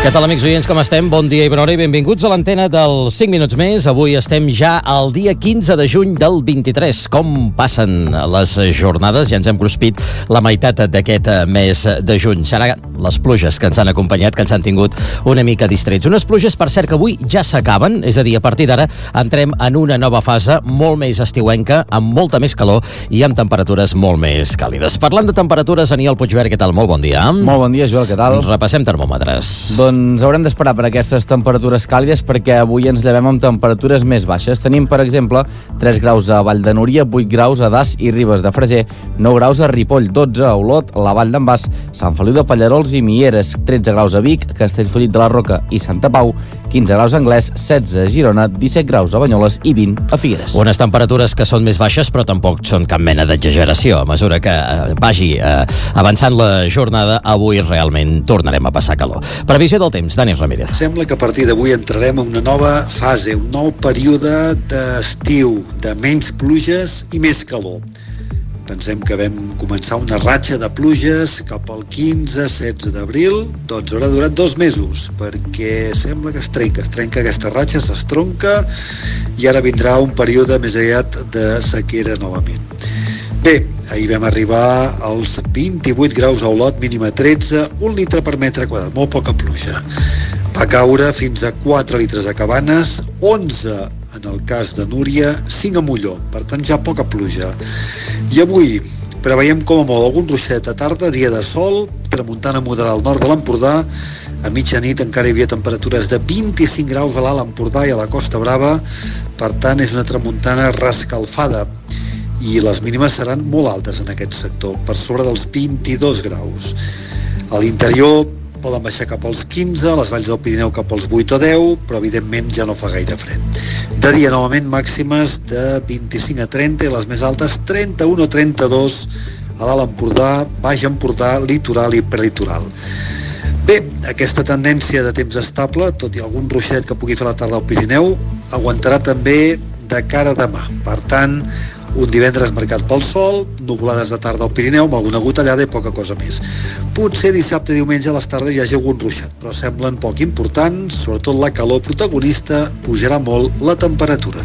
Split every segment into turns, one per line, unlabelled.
Què tal, amics oients, com estem? Bon dia i bona hora i benvinguts a l'antena del 5 minuts més. Avui estem ja al dia 15 de juny del 23. Com passen les jornades? Ja ens hem cruspit la meitat d'aquest mes de juny. Serà les pluges que ens han acompanyat, que ens han tingut una mica distrets. Unes pluges, per cert, que avui ja s'acaben, és a dir, a partir d'ara entrem en una nova fase molt més estiuenca, amb molta més calor i amb temperatures molt més càlides. Parlant de temperatures, Aniol Puigvert, què tal? Molt bon dia.
Molt bon dia, Joel, què tal?
Repassem termòmetres.
Doncs haurem d'esperar per aquestes temperatures càlides perquè avui ens llevem amb temperatures més baixes. Tenim, per exemple, 3 graus a Vall de Núria, 8 graus a Das i Ribes de Freser, 9 graus a Ripoll, 12 a Olot, la Vall d'en Bas, Sant Feliu de Pallerols i Mieres, 13 graus a Vic, Castellfollit de la Roca i Santa Pau, 15 graus a Anglès, 16 a Girona, 17 graus a Banyoles i 20 a Figueres.
Unes temperatures que són més baixes, però tampoc són cap mena d'exageració. A mesura que vagi avançant la jornada, avui realment tornarem a passar calor. Previsió del temps, Dani Ramírez.
Sembla que a partir d'avui entrarem en una nova fase, un nou període d'estiu, de menys pluges i més calor. Pensem que vam començar una ratxa de pluges cap al 15-16 d'abril, doncs haurà durat 2 mesos, perquè sembla que es trenca aquesta ratxa, s'estronca, i ara vindrà un període més aviat de sequera novament. Bé, ahir vam arribar als 28 graus a Olot, mínima 13, 1 litre per metre quadrat, molt poca pluja. Va caure fins a 4 litres a Cabanes, 11 en el cas de Núria, 5 a Molló, per tant ja poca pluja. I avui preveiem com a molt algun ruixet a tarda, dia de sol, tramuntana moderada al nord de l'Empordà. A mitjanit encara hi havia temperatures de 25 graus a l'Alt Empordà i a la Costa Brava, per tant és una tramuntana rescalfada. I les mínimes seran molt altes en aquest sector, per sobre dels 22 graus. A l'interior poden baixar cap als 15, a les valls del Pirineu cap als 8 o 10, però evidentment ja no fa gaire fred. De dia, novament, màximes de 25 a 30 i les més altes 31 o 32 a l'Alt Empordà, Baix Empordà, litoral i prelitoral. Bé, aquesta tendència de temps estable, tot i algun ruixet que pugui fer la tarda al Pirineu, aguantarà també de cara a demà. Per tant, un divendres marcat pel sol, nuvolades de tarda al Pirineu amb alguna gotellada i poca cosa més. Potser dissabte i diumenge a les tardes hi hagi algun ruixat, però semblen poc importants, sobretot la calor protagonista, pujarà molt la temperatura.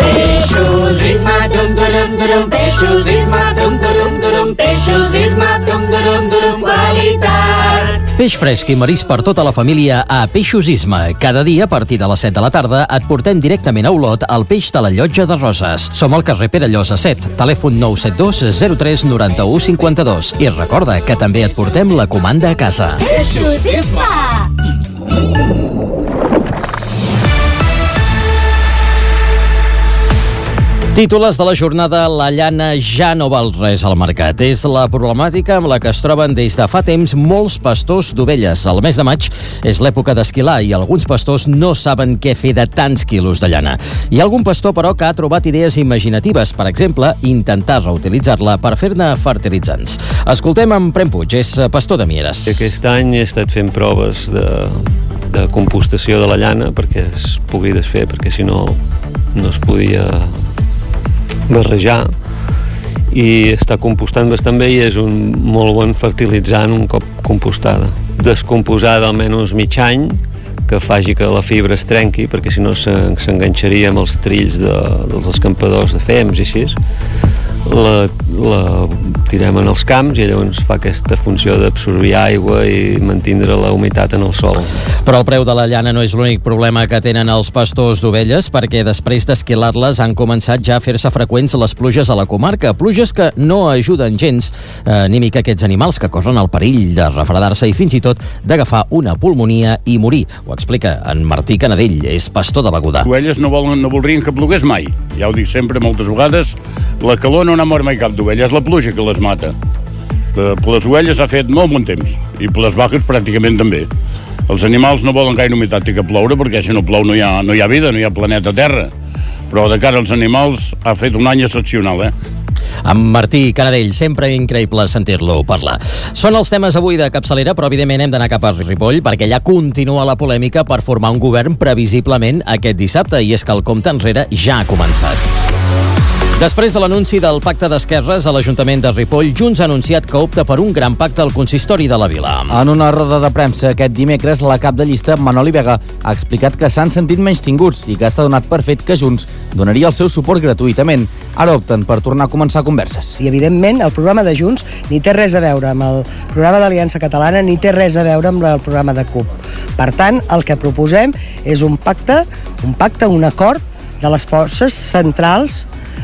Peixos, Isma, dum, durum, durum, peixos, Isma, dum, durum, durum, peixos, Isma, dum, durum, durum, qualitat.
Peix fresc i marís per tota la família a Peixos Isma. Cada dia, a partir de les 7 de la tarda, et portem directament a Olot el peix de la Llotja de Roses. Som al carrer Pere Llosa 7, telèfon 972 03 91 52. I recorda que també et portem la comanda a casa.
Peixos, Isma!
Títoles de la jornada: la llana ja no val res al mercat. És la problemàtica amb la que es troben des de fa temps molts pastors d'ovelles. El mes de maig és l'època d'esquilar i alguns pastors no saben què fer de tants quilos de llana. Hi ha algun pastor, però, que ha trobat idees imaginatives. Per exemple, intentar reutilitzar-la per fer-ne fertilitzants. Escoltem en Prem Puig, és pastor de Mieres.
Aquest any he estat fent proves de compostació de la llana perquè es pugui desfer, perquè si no es podia barrejar, i està compostant bastant bé i és un molt bon fertilitzant un cop compostada. Descomposada almenys mig any, que faci que la fibra es trenqui, perquè si no s'enganxaria amb els trills dels escampadors de fems i així. La tirem en els camps i llavors fa aquesta funció d'absorbir aigua i mantindre la humitat en el sòl.
Però el preu de la llana no és l'únic problema que tenen els pastors d'ovelles, perquè després d'esquilar-les han començat ja a fer-se freqüents les pluges a la comarca, pluges que no ajuden gens ni mica aquests animals que corren el perill de refredar-se i fins i tot d'agafar una pulmonia i morir. Ho explica en Martí Canadell, és pastor de Begudà.
Les ovelles no voldrien que plogués mai. Ja ho dic sempre, moltes vegades, la calor no mor mai cap d'ovella, és la pluja que les mata. Per les ovelles ha fet molt bon temps, i per les vaques pràcticament també. Els animals no volen gaire humitat i que ploure, perquè si no plou no hi ha vida, no hi ha planeta Terra. Però de cara als animals ha fet un any excepcional,
Amb Martí Canadell, sempre increïble sentir-lo parlar. Són els temes avui de capçalera, però evidentment hem d'anar cap a Ripoll, perquè allà continua la polèmica per formar un govern previsiblement aquest dissabte, i és que el compte enrere ja ha començat. Després de l'anunci del pacte d'esquerres a l'Ajuntament de Ripoll, Junts ha anunciat que opta per un gran pacte al consistori de la vila.
En una roda de premsa aquest dimecres, la cap de llista, Manoli Vega, ha explicat que s'han sentit menystinguts i que s'ha donat per fet que Junts donaria el seu suport gratuïtament. Ara opten per tornar a començar converses.
I, evidentment, el programa de Junts ni té res a veure amb el programa d'Aliança Catalana ni té res a veure amb el programa de CUP. Per tant, el que proposem és un pacte, un acord de les forces centrals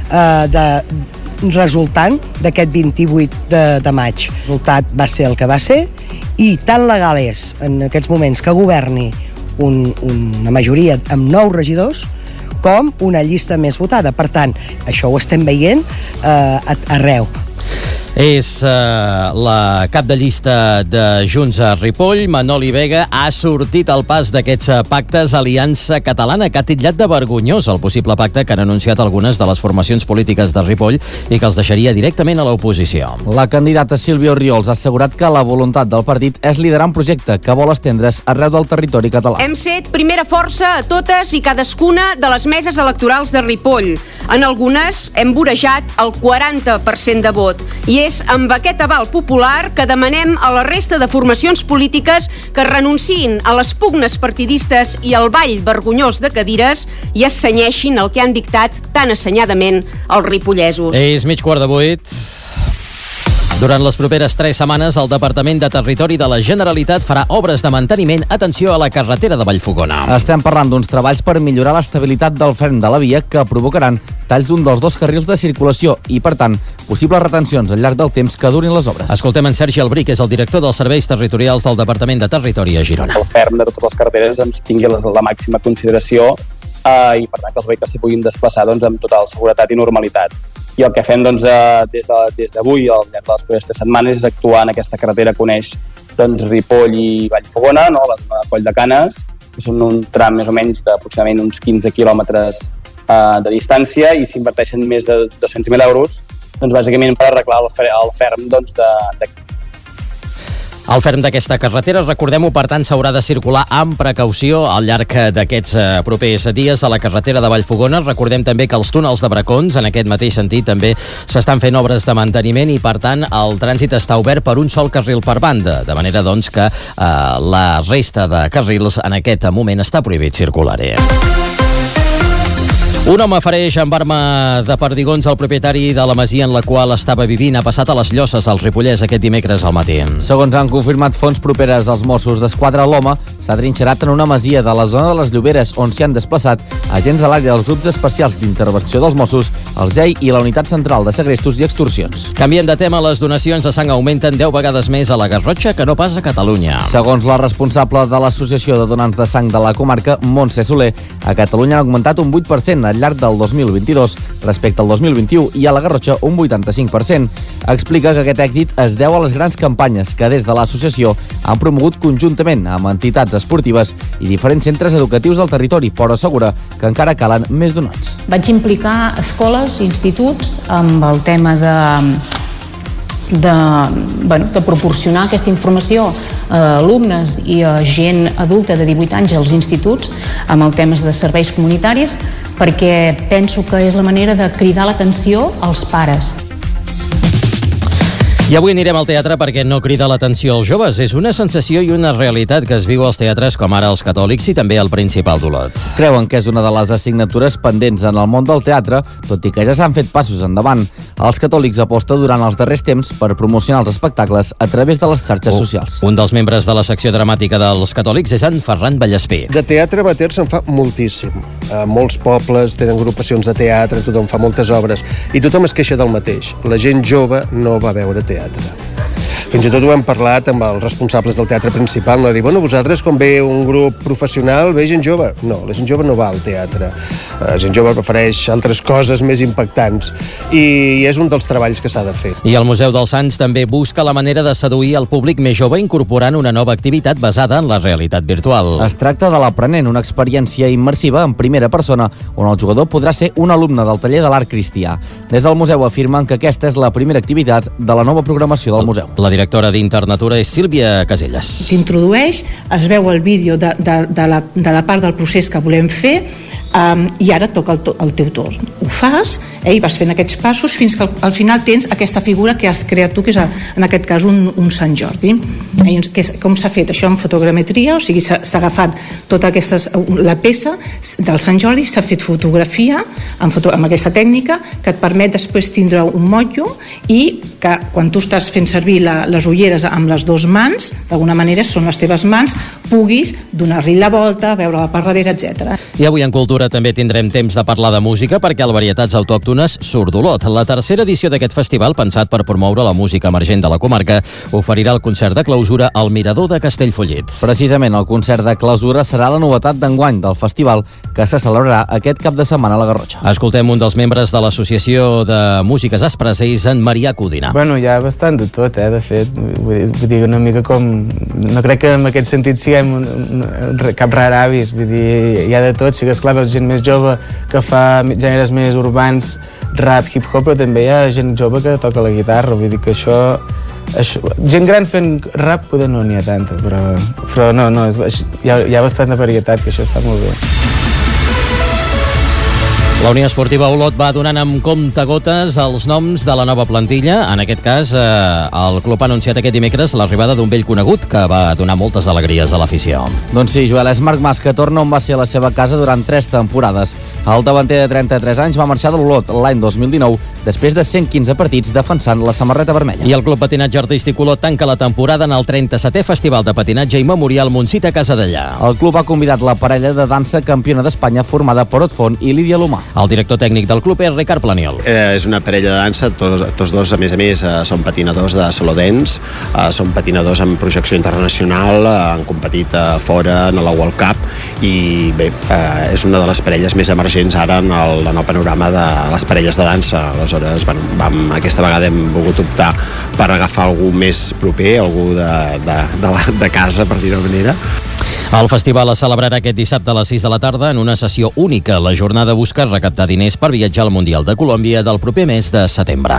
resultant d'aquest 28 de maig. El resultat va ser el que va ser i tan legal és en aquests moments que governi una majoria amb 9 regidors com una llista més votada. Per tant, això ho estem veient arreu.
És la cap de llista de Junts a Ripoll, Manoli Vega, ha sortit al pas d'aquests pactes Aliança Catalana, que ha titllat de vergonyós el possible pacte que han anunciat algunes de les formacions polítiques de Ripoll i que els deixaria directament a l'oposició.
La candidata Sílvia Orriols ha assegurat que la voluntat del partit és liderar un projecte que vol estendre's arreu del territori català.
Hem set primera força a totes i cadascuna de les meses electorals de Ripoll. En algunes hem vorejat el 40% de vot i és amb aquest aval popular que demanem a la resta de formacions polítiques que renunciïn a les pugnes partidistes i al ball vergonyós de cadires i es cenyeixin el que han dictat tan assenyadament els ripollesos.
És 7:45. Durant les properes 3 setmanes, el Departament de Territori de la Generalitat farà obres de manteniment, atenció, a la carretera de Vallfogona.
Estem parlant d'uns treballs per millorar l'estabilitat del fren de la via que provocaran talls d'un dels 2 carrils de circulació i, per tant, possibles retencions al llarg del temps que durin les obres.
Escoltem en Sergi Albric, és el director dels Serveis Territorials del Departament de Territori a Girona.
El ferm de totes les carreteres tingui la màxima consideració i, per tant, que els vehicles s'hi puguin desplaçar amb total seguretat i normalitat. I el que fem des d'avui, al llarg de les properes 3 setmanes, és actuar en aquesta carretera que uneix Ripoll i Vallfogona, la zona de Coll de Canes, que són un tram més o menys d'aproximadament uns 15 quilòmetres de distància i s'inverteixen més de 200.000 euros bàsicament per arreglar el ferm
El ferm d'aquesta carretera, recordem-ho, per tant, s'haurà de circular amb precaució al llarg d'aquests propers dies a la carretera de Vallfogona. Recordem també que els túnels de Bracons, en aquest mateix sentit, també s'estan fent obres de manteniment i, per tant, el trànsit està obert per un sol carril per banda, de manera, doncs, que la resta de carrils en aquest moment està prohibit circular-hi. Un home fereix amb arma de perdigons al propietari de la masia en la qual estava vivint. Ha passat a les Llosses, al Ripollès, aquest dimecres al matí.
Segons han confirmat fonts properes als Mossos d'Esquadra, l'home s'ha trinxerat en una masia de la zona de les Lloberes, on s'hi han desplaçat agents de l'àrea dels grups especials d'intervenció dels Mossos, el GEI i la Unitat Central de Segrestos i Extorsions.
Canviem de tema, les donacions de sang augmenten 10 vegades més a la Garrotxa que no pas a Catalunya.
Segons la responsable de l'Associació de Donants de Sang de la comarca, Montse Soler, a Catalunya han augmentat un 8% al llarg del 2022 respecte al 2021 i a la Garrotxa un 85%. Explica que aquest èxit es deu a les grans campanyes que des de l'associació han promogut conjuntament amb entitats esportives i diferents centres educatius del territori, però assegura que encara calen més donants.
Vaig implicar escoles i instituts amb el tema de proporcionar aquesta informació a alumnes i a gent adulta de 18 anys als instituts amb el temes de serveis comunitaris, perquè penso que és la manera de cridar l'atenció als pares.
I avui anirem al teatre perquè no crida l'atenció als joves. És una sensació i una realitat que es viu als teatres com ara els Catòlics i també al Principal d'Olot.
Creuen que és una de les assignatures pendents en el món del teatre, tot i que ja s'han fet passos endavant. Els Catòlics aposta durant els darrers temps per promocionar els espectacles a través de les xarxes socials.
Un dels membres de la secció dramàtica dels Catòlics és en Ferran Vallespí.
De teatre amateur se'n fa moltíssim. Molts pobles tenen agrupacions de teatre, tothom fa moltes obres i tothom es queixa del mateix. La gent jove no va veure teatre. Fins i tot ho hem parlat amb els responsables del teatre principal, no? Dir, bueno, vosaltres quan ve un grup professional ve gent jove. No, la gent jove no va al teatre. La gent jove prefereix altres coses més impactants i és un dels treballs que s'ha de fer.
I el Museu dels Sants també busca la manera de seduir el públic més jove incorporant una nova activitat basada en la realitat virtual.
Es tracta de l'Aprenent, una experiència immersiva en primera persona on el jugador podrà ser un alumne del taller de l'art cristià. Des del museu afirmen que aquesta és la primera activitat de la nova programació del museu.
La directora d'Internatura és Sílvia Casellas.
S'introdueix, es veu el vídeo de la part del procés que volem fer,
i ara toca el teu torn. Ho fas i vas fent aquests passos fins que al final tens aquesta figura que has creat tu, que és en aquest cas un Sant Jordi. Com s'ha fet això en fotogrametria? O sigui, s'ha agafat tota la peça del Sant Jordi, s'ha fet fotografia amb aquesta tècnica que et permet després tindre un motllo i que quan tu estàs fent servir les ulleres amb les dues mans, d'alguna manera són les teves mans, puguis donar-li la volta, veure-la per darrere, etc.
I avui en Cultura també tindrem temps de parlar de música perquè al Varietats Autòctones surt d'Olot. La tercera edició d'aquest festival, pensat per promoure la música emergent de la comarca, oferirà el concert de clausura al Mirador de Castellfollit.
Precisament, el concert de clausura serà la novetat d'enguany del festival que se celebrarà aquest cap de setmana a la Garrotxa.
Escoltem un dels membres de l'Associació de Músiques Expressers, en Marià Codina.
Bueno, hi ha bastant de tot, de fet. Vull dir, una mica com... No crec que en aquest sentit siguem cap rar avis, vull dir, hi ha de tot. Sí que, esclar, és gent més jove que fa gèneres més urbans, rap, hip-hop, però també hi ha gent jove que toca la guitarra, vull dir que això gent gran fent rap poder no n'hi ha tanta, però no, hi ha bastanta varietat, que això està molt bé.
La Unió Esportiva Olot va donant amb comptagotes els noms de la nova plantilla. En aquest cas, el club ha anunciat aquest dimecres l'arribada d'un vell conegut que va donar moltes alegries a l'afició.
Doncs sí, Joel, és Marc Mas, que torna on va ser a la seva casa durant 3 temporades. El davanter de 33 anys va marxar de l'Olot l'any 2019, després de 115 partits defensant la samarreta vermella.
I el Club Patinatge Artístic Olot tanca la temporada en el 37è Festival de Patinatge i Memorial Montsita Casadellà.
El club ha convidat la parella de dansa campiona d'Espanya formada per Ot Font i Lídia Lomà.
El director tècnic del club és Ricard Planiol.
És una parella de dansa, tots dos, a més, són patinadors de solo dance, són patinadors amb projecció internacional, han competit fora en la World Cup i bé, és una de les parelles més emergents ara en el panorama de les parelles de dansa. Aleshores, aquesta vegada hem volgut optar per agafar algú més proper, algú de casa, per dir-ho manera.
El festival es celebrarà aquest dissabte a les 6 de la tarda en una sessió única. La jornada busca recaptar diners per viatjar al Mundial de Colòmbia del proper mes de setembre.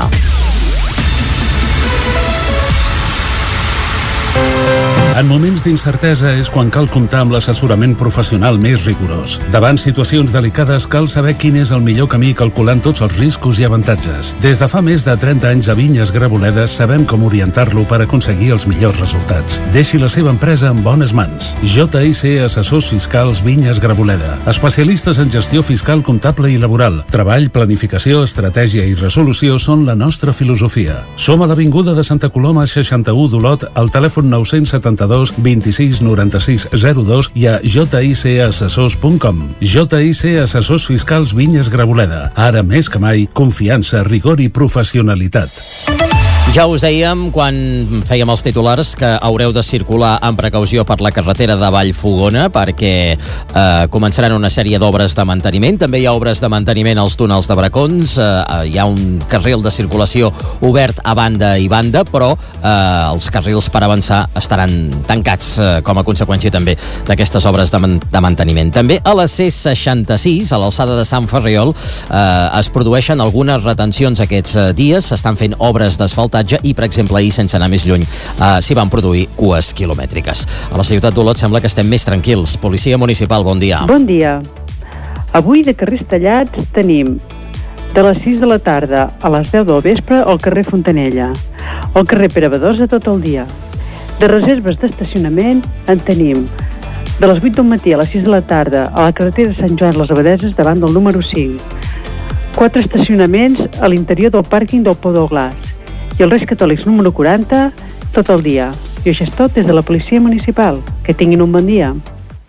En moments d'incertesa és quan cal comptar amb l'assessorament professional més rigorós. Davant situacions delicades cal saber quin és el millor camí calculant tots els riscos i avantatges. Des de fa més de 30 anys a Vinyes Graboledes sabem com orientar-lo per aconseguir els millors resultats. Deixi la seva empresa en bones mans. JIC Assessors Fiscals Vinyes Graboleda. Especialistes en gestió fiscal, comptable i laboral. Treball, planificació, estratègia i resolució són la nostra filosofia. Som a l'Avinguda de Santa Coloma 61 d'Olot, al telèfon 972 26 96 02 i a jicassessors.com. JIC Assessors Fiscals Vinyes Graboleda. Ara més que mai, confiança, rigor i professionalitat.
Ja us dèiem, quan fèiem els titulars, que haureu de circular amb precaució per la carretera de Vallfogona perquè començaran una sèrie d'obres de manteniment. També hi ha obres de manteniment als túnels de Bracons. Hi ha un carril de circulació obert a banda i banda, però els carrils per avançar estaran tancats com a conseqüència també d'aquestes obres de manteniment. També a la C66, a l'alçada de Sant Ferriol, es produeixen algunes retencions aquests dies. S'estan fent obres d'asfaltatge i, per exemple, ahir, sense anar més lluny, s'hi van produir cues quilomètriques. A la ciutat d'Olot sembla que estem més tranquils. Policia Municipal, bon dia.
Bon dia. Avui de carrers tallats tenim de les 6 de la tarda a les 10 del vespre al carrer Fontanella, al carrer Pere Badosa tot el dia. De reserves d'estacionament en tenim de les 8 del matí a les 6 de la tarda a la carretera de Sant Joan les Abadeses davant del número 5. 4 estacionaments a l'interior del pàrquing del Pou del Glaç i el Reis Catòlics número 40 tot el dia. I això és tot des de la Policia Municipal. Que tinguin un bon dia.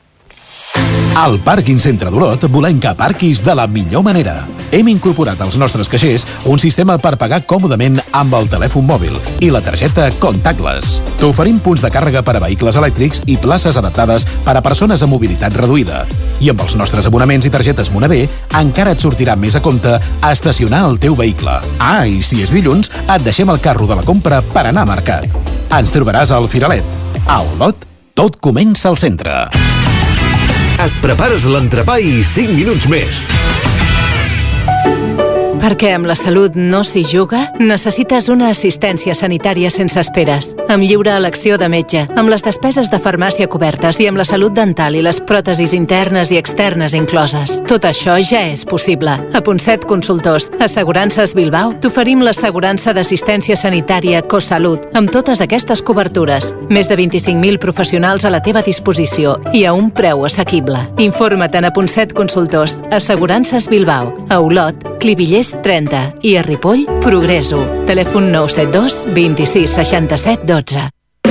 Al Pàrquing Centre d'Olot volem que aparquis de la millor manera. Hem incorporat als nostres caixers un sistema per pagar còmodament amb el telèfon mòbil i la targeta Contactless. T'oferim punts de càrrega per a vehicles elèctrics i places adaptades per a persones amb mobilitat reduïda. I amb els nostres abonaments i targetes Monavé encara et sortirà més a compte estacionar el teu vehicle. I si és dilluns, et deixem el carro de la compra per anar a mercat. Ens trobaràs al Firalet. A Olot, tot comença al centre.
Et prepares l'entrepà i 5 minuts més. Perquè amb la salut no s'hi juga, necessites una assistència sanitària sense esperes, amb lliure elecció de metge, amb les despeses de farmàcia cobertes i amb la salut dental i les pròtesis internes i externes incloses. Tot això ja és possible. A Ponset Consultors, Assegurances Bilbao, t'oferim l'assegurança d'assistència sanitària CoSalut, amb totes aquestes cobertures. Més de 25.000 professionals a la teva disposició i a un preu assequible. Informa't a Ponset Consultors, Assegurances Bilbao, a Olot, Clivillers 30 i a Ripoll, Progreso. Telèfon 972 26 67 12.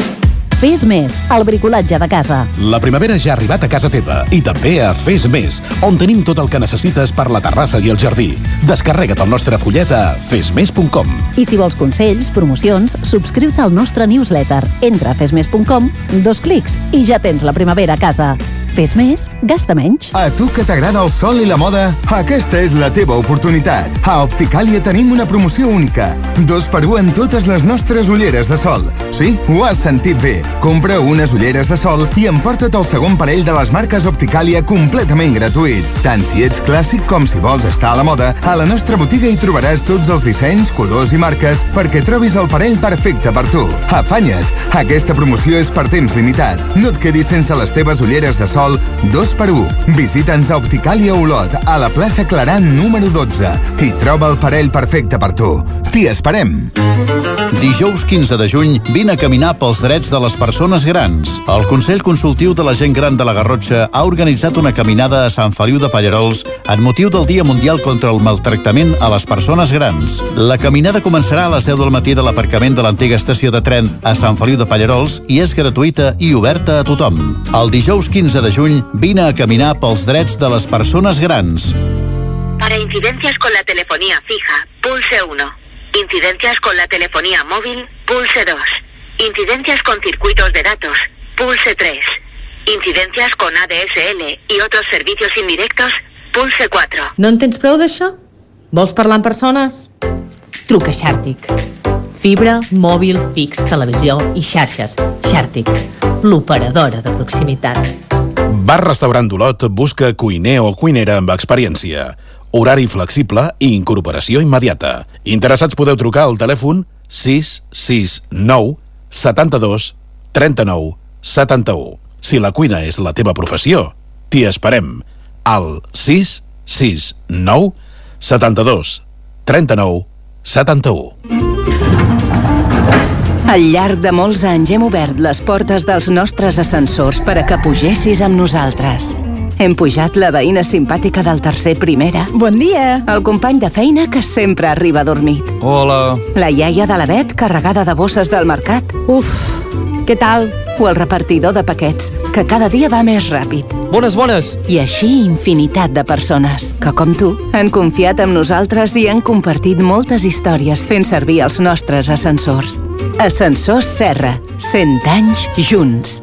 Fes Més, el bricolatge de casa.
La primavera ja ha arribat a casa teva i també a Fes Més, on tenim tot el que necessites per la terrassa i el jardí. Descarrega't el nostre fullet a fesmes.com.
I si vols consells, promocions, subscriu-te al nostre newsletter. Entra a fesmes.com, 2 clics i ja tens la primavera a casa. Fes més, gasta menys.
A tu que t'agrada el sol i la moda, aquesta és la teva oportunitat. A Opticàlia tenim una promoció única. 2x1 en totes les nostres ulleres de sol. Sí, ho has sentit bé. Compra unes ulleres de sol i emporta't el segon parell de les marques Opticàlia completament gratuït. Tant si ets clàssic com si vols estar a la moda, a la nostra botiga hi trobaràs tots els dissenys, colors i marques perquè trobis el parell perfecte per tu. Afanya't! Aquesta promoció és per temps limitat. No et quedis sense les teves ulleres de sol 2x1. Visita'ns a Opticàlia Olot, a la plaça Claran número 12 i troba el parell perfecte per tu. T'hi esperem!
Dijous 15 de juny vine a caminar pels drets de les persones grans. El Consell Consultiu de la Gent Gran de la Garrotxa ha organitzat una caminada a Sant Feliu de Pallerols en motiu del Dia Mundial contra el Maltractament a les Persones Grans. La caminada començarà a les 10 del matí de l'aparcament de l'antiga estació de tren a Sant Feliu de Pallerols i és gratuïta i oberta a tothom. El dijous 15 de juny vine a caminar pels drets de les persones grans.
Para incidencias con la telefonía fija, pulse 1. Incidencias con la telefonía móvil, pulse 2. Incidencias con circuitos de datos, pulse 3. Incidencias con ADSL y otros servicios indirectos, pulse 4.
No en tens prou d'això? Vols parlar amb persones? Truca a Xàrtic. Fibra, mòbil, fix, televisió i xarxes. Xàrtic, l'operadora de proximitat.
Bar Restaurant d'Olot busca cuiner o cuinera amb experiència. Horari flexible i incorporació immediata. Interessats podeu trucar al telèfon 669 72 39 71. Si la cuina és la teva professió, t'hi esperem al 669 72 39 71.
Al llarg de molts anys hem obert les portes dels nostres ascensors per a que pugessis amb nosaltres. Hem pujat la veïna simpàtica del tercer primera. Bon dia! El company de feina que sempre arriba dormit.
Hola!
La iaia de la Bet carregada de bosses del mercat.
Uf, què tal?
O el repartidor de paquets, que cada dia va més ràpid.
Bones, bones!
I així infinitat de persones que, com tu, han confiat en nosaltres i han compartit moltes històries fent servir els nostres ascensors. Ascensors Serra, 100 anys junts.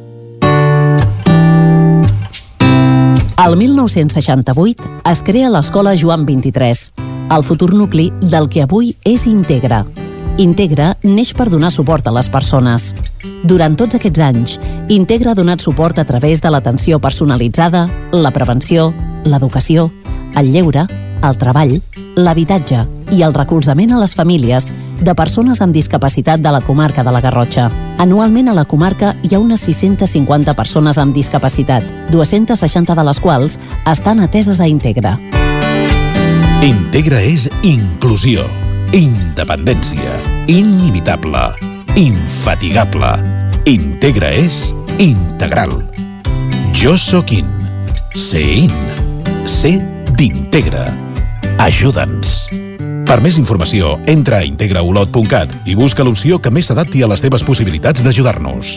El 1968 es crea l'Escola Joan 23, el futur nucli del que avui és Integra. Integra neix per donar suport a les persones. Durant tots aquests anys, Integra ha donat suport a través de l'atenció personalitzada, la prevenció, l'educació, el lleure, el treball, l'habitatge i el recolzament a les famílies de persones amb discapacitat de la comarca de la Garrotxa. Anualment a la comarca hi ha unes 650 persones amb discapacitat, 260 de les quals estan ateses a Integra.
Integra és inclusió, independència, inimitable, infatigable. Integra és integral. Jo sóc in. Sé in. Sé d'Integra. Ajuda'ns. Per més informació, entra a integraolot.cat i busca l'opció que més s'adapti a les teves possibilitats d'ajudar-nos.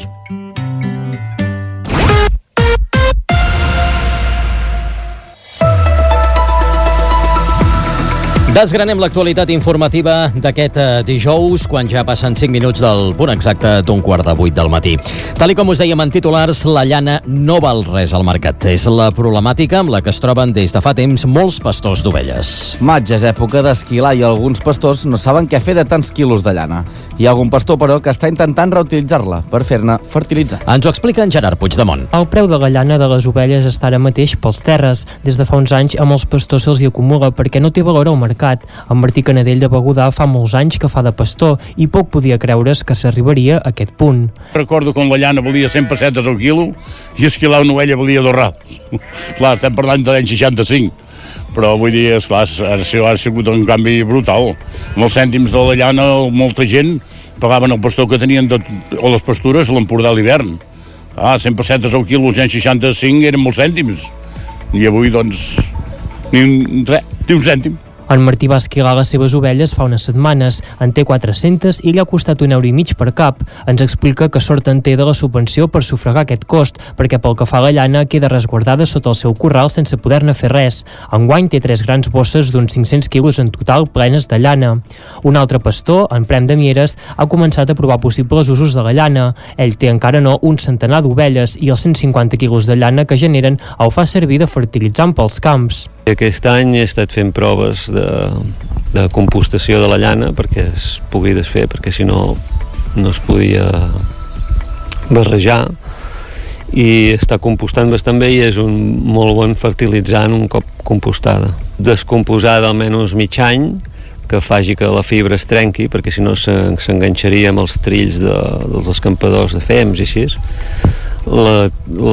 Desgranem l'actualitat informativa d'aquest dijous, quan ja passen 5 minuts del punt exacte d'un 7:15 del matí. Tal com us dèiem en titulars, la llana no val res al mercat. És la problemàtica amb la que es troben des de fa temps molts pastors d'ovelles.
Maig és època d'esquilar i alguns pastors no saben què fer de tants quilos de llana. Hi ha algun pastor, però, que està intentant reutilitzar-la per fer-ne fertilitzant.
Ens ho explica en Gerard Puigdemont.
El preu de la llana de les ovelles està ara mateix pels terres. Des de fa uns anys a molts pastors se'ls hi acumula perquè no té valor al mercat.
mercat. En Martí Canadell de Begudà fa molts anys que fa de pastor i poc podia creure's que s'arribaria a aquest punt.
Recordo quan la llana valia 100 pessetes al quilo i esquilar una ovella valia 2 rals. Clar, estem parlant de l'any 65. Però vull dir, esclar, ha sigut un canvi brutal. Amb els cèntims de la llana, molta gent pagaven el pastor que tenien o les pastures a l'Empordà a l'hivern. 100 pessetes al quilo als anys 65 eren molts cèntims. I avui, doncs, ni un cèntim.
En Martí va esquilar les seves ovelles fa unes setmanes. En té 400 i li ha costat €1,50 per cap. Ens explica que sort en té de la subvenció per sufragar aquest cost, perquè pel que fa a la llana queda resguardada sota el seu corral sense poder-ne fer res. Enguany té 3 grans bosses d'uns 500 quilos en total plenes de llana. Un altre pastor, en Prem de Mieres, ha començat a provar possibles usos de la llana. Ell té encara no un centenar d'ovelles i els 150 quilos de llana que generen el fa servir de fertilitzant pels camps.
Aquest any he estat fent proves de compostació de la llana perquè es pugui desfer, perquè si no es podia barrejar, i està compostant bastant bé i és un molt bon fertilitzant un cop compostada. Descomposada almenys mig any, que faci que la fibra es trenqui, perquè si no s'enganxaria amb els trills dels escampadors de fems i així. La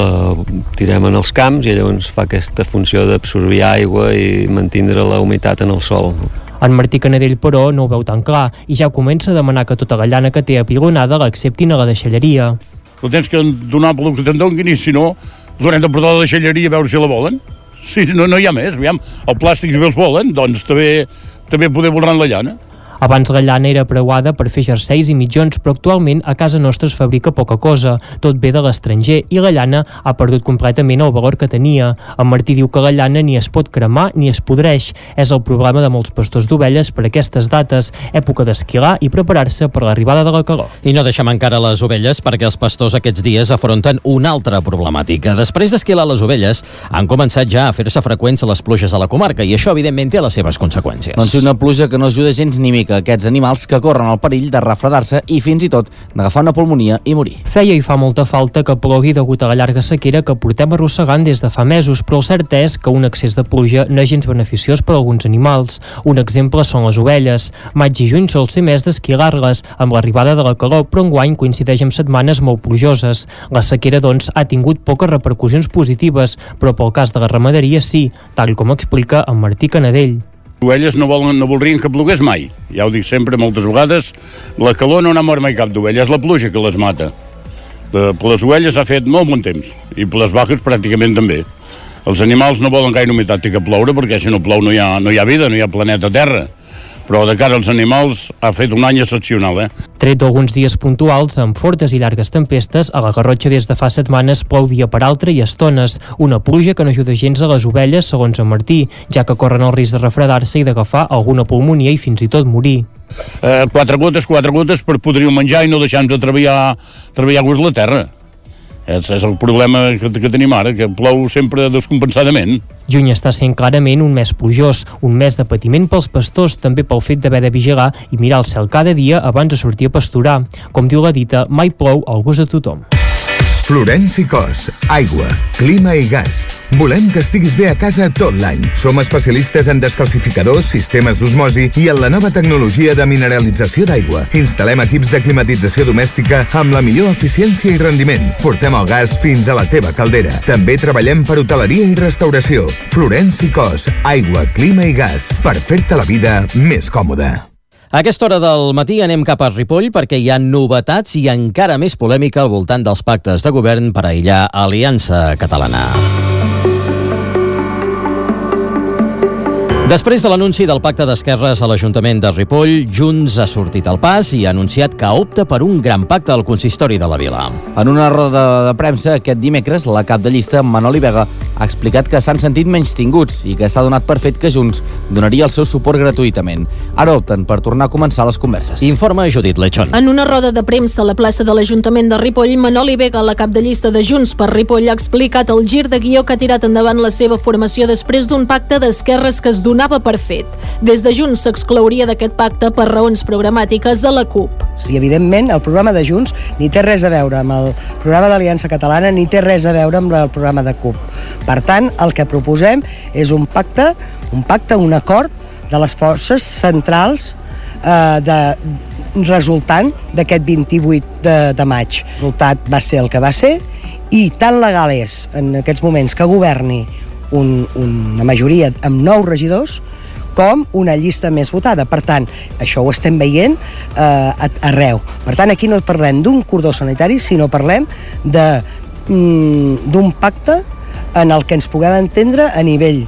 tirem en els camps i llavors fa aquesta funció d'absorbir aigua i mantindre la humitat en el sòl.
En Martí Canadell, però, no ho veu tan clar i ja comença a demanar que tota la llana que té apilonada l'acceptin a la deixalleria.
Ho tens que donar pel que te'n donin i si no, l'haurem de portar a la deixalleria a veure si la volen. Si no hi ha més, aviam, el plàstic si bé els volen, doncs també poder volar la llana.
Abans la llana era preuada per fer jerseis i mitjons, però actualment a casa nostra es fabrica poca cosa. Tot ve de l'estranger i la llana ha perdut completament el valor que tenia. En Martí diu que la llana ni es pot cremar ni es podreix. És el problema de molts pastors d'ovelles per aquestes dates, època d'esquilar i preparar-se per l'arribada de la calor.
I no deixem encara les ovelles perquè els pastors aquests dies afronten una altra problemàtica. Després d'esquilar les ovelles, han començat ja a fer-se freqüents les pluges a la comarca i això, evidentment, té les seves conseqüències.
Doncs una pluja que no ajuda gens ni mica aquests animals que corren el perill de refredar-se i fins i tot d'agafar una pulmonia i morir.
Feia i fa molta falta que plogui degut a la llarga sequera que portem arrossegant des de fa mesos, però el cert és que un excés de pluja no és gens beneficiós per a alguns animals. Un exemple són les ovelles. Maig i juny sol ser mes d'esquilar-les, amb l'arribada de la calor, però enguany coincideix amb setmanes molt plujoses. La sequera, doncs, ha tingut poques repercussions positives, però pel cas de la ramaderia sí, tal com explica en Martí Canadell.
Les ovelles no voldrien que plogués mai. Ja ho dic sempre, moltes vegades, la calor no n'ha mort mai cap d'ovella, és la pluja que les mata. Per les ovelles ha fet molt bon temps, i per les vaques pràcticament també. Els animals no volen gaire humitat que ploure, perquè si no plou no hi ha vida, no hi ha planeta Terra. Però de cara als animals ha fet un any excepcional,
Tret d'alguns dies puntuals, amb fortes i llargues tempestes, a la Garrotxa des de fa setmanes plou dia per altre i estones. Una pluja que no ajuda gens a les ovelles, segons en Martí, ja que corren el risc de refredar-se i d'agafar alguna pulmonia i fins i tot morir.
4 gotes per podrir menjar i no deixar-nos de treballar-vos la terra. És el problema que tenim ara, que plou sempre descompensadament.
Juny està sent clarament un mes plujós, un mes de patiment pels pastors, també pel fet d'haver de vigilar i mirar el cel cada dia abans de sortir a pasturar. Com diu la dita, mai plou al gust de tothom.
Florenci Cos, aigua, clima i gas. Volem que estiguis bé a casa tot l'any. Som especialistes en descalcificadors, sistemes d'osmosi i en la nova tecnologia de mineralització d'aigua. Instal·lem equips de climatització domèstica amb la millor eficiència i rendiment. Portem el gas fins a la teva caldera. També treballem per hoteleria i restauració. Florenci Cos, aigua, clima i gas, per fer-te la vida més còmoda.
A aquesta hora del matí anem cap a Ripoll perquè hi ha novetats i encara més polèmica al voltant dels pactes de govern per aïllar Aliança Catalana. Després de l'anunci del pacte d'esquerres a l'Ajuntament de Ripoll, Junts ha sortit al pas i ha anunciat que opta per un gran pacte al consistori de la vila.
En una roda de premsa aquest dimecres, la cap de llista, Manoli Vega, ha explicat que s'han sentit menystinguts i que s'ha donat per fet que Junts donaria el seu suport gratuïtament. Ara opten per tornar a començar les converses.
Informa Judit Lechón.
En una roda de premsa a la plaça de l'Ajuntament de Ripoll, Manoli Vega, la cap de llista de Junts per Ripoll, ha explicat el gir de guió que ha tirat endavant la seva formació després d'un pacte d'esquerres que es donava per fet. Des de Junts s'exclouria d'aquest pacte per raons programàtiques a la CUP.
I evidentment el programa de Junts ni té res a veure amb el programa d'Aliança Catalana ni té res a veure amb el programa de CUP. Per tant, el que proposem és un pacte, un acord de les forces centrals resultant d'aquest 28 de maig. El resultat va ser el que va ser i tan legal és en aquests moments que governi una majoria amb 9 regidors com una llista més votada. Per tant, això ho estem veient arreu. Per tant, aquí no parlem d'un cordó sanitari, sinó parlem d'un pacte en el que ens puguem entendre a nivell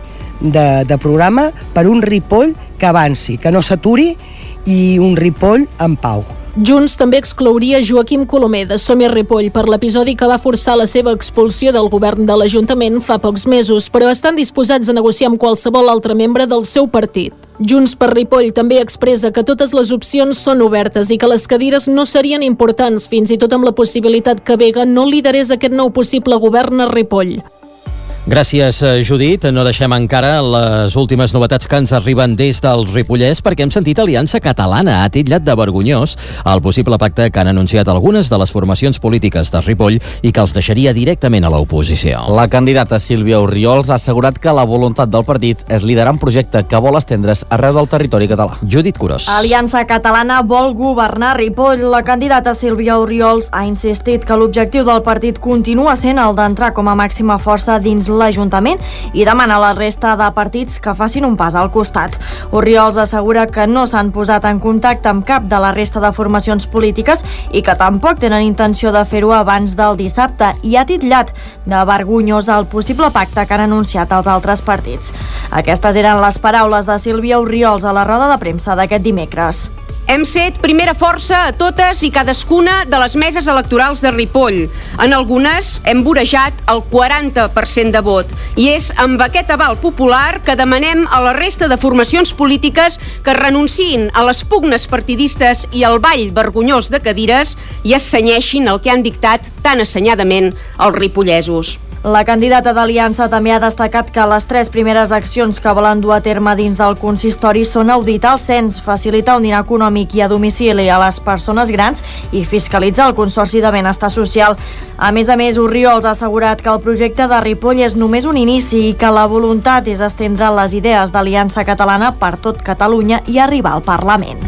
de programa per un Ripoll que avanci, que no s'aturi i un Ripoll en pau.
Junts també exclouria Joaquim Colomer de Som-hi Ripoll per l'episodi que va forçar la seva expulsió del govern de l'Ajuntament fa pocs mesos, però estan disposats a negociar amb qualsevol altre membre del seu partit. Junts per Ripoll també expressa que totes les opcions són obertes i que les cadires no serien importants, fins i tot amb la possibilitat que Vega no liderés aquest nou possible govern a Ripoll.
Gràcies, Judit. No deixem encara les últimes novetats que ens arriben des del Ripollès, perquè hem sentit Aliança Catalana ha titllat de vergonyós el possible pacte que han anunciat algunes de les formacions polítiques de Ripoll i que els deixaria directament a l'oposició.
La candidata Sílvia Orriols ha assegurat que la voluntat del partit és liderar un projecte que vol estendre's arreu del territori català.
Judit Curós.
Aliança Catalana vol governar Ripoll. La candidata Sílvia Orriols ha insistit que l'objectiu del partit continua sent el d'entrar com a màxima força dins l'Ajuntament i demana a la resta de partits que facin un pas al costat. Orriols assegura que no s'han posat en contacte amb cap de la resta de formacions polítiques i que tampoc tenen intenció de fer-ho abans del dissabte i ha titllat de vergonyós el possible pacte que han anunciat els altres partits. Aquestes eren les paraules de Sílvia Orriols a la roda de premsa d'aquest dimecres.
Hem set primera força a totes i cadascuna de les meses electorals de Ripoll. En algunes hem vorejat el 40% de vot. I és amb aquest aval popular que demanem a la resta de formacions polítiques que renunciïn a les pugnes partidistes i al ball vergonyós de cadires i es cenyeixin el que han dictat tan assenyadament els ripollesos.
La candidata d'Aliança també ha destacat que les 3 primeres accions que volen dur a terme dins del consistori són auditar el cens, facilitar un dinar econòmic i a domicili a les persones grans i fiscalitzar el Consorci de Benestar Social. A més, Orriols ha assegurat que el projecte de Ripoll és només un inici i que la voluntat és estendre les idees d'Aliança Catalana per tot Catalunya i arribar al Parlament.